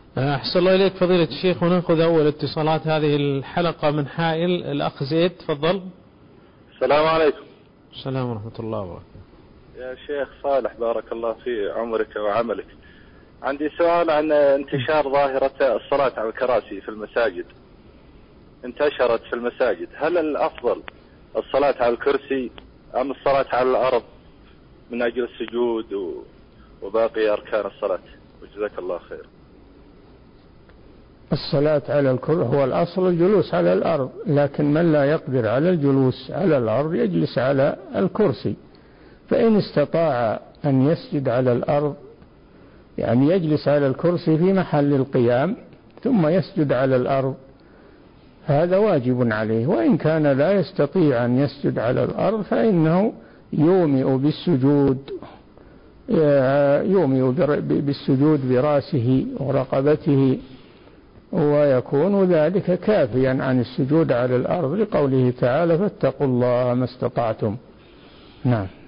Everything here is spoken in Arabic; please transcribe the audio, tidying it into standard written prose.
أحسن الله إليك فضيلة الشيخ، ونأخذ أول اتصالات هذه الحلقة من حائل. الأخ زيد تفضل. السلام عليكم. السلام ورحمة الله وبركاته. يا شيخ صالح بارك الله في عمرك وعملك، عندي سؤال عن انتشار ظاهرة الصلاة على الكراسي في المساجد. انتشرت في المساجد، هل الأفضل الصلاة على الكرسي أم الصلاة على الأرض من أجل السجود وباقي أركان الصلاة؟ وجزاك الله خير. الصلاة على الكرسي هو الأصل الجلوس على الأرض، لكن من لا يقدر على الجلوس على الأرض يجلس على الكرسي، فإن استطاع أن يسجد على الأرض يعني يجلس على الكرسي في محل القيام ثم يسجد على الأرض، هذا واجب عليه. وإن كان لا يستطيع أن يسجد على الأرض فإنه يومئ بالسجود برأسه ورقبته، ويكون ذلك كافيا عن السجود على الأرض، لقوله تعالى: فاتقوا الله ما استطعتم. نعم.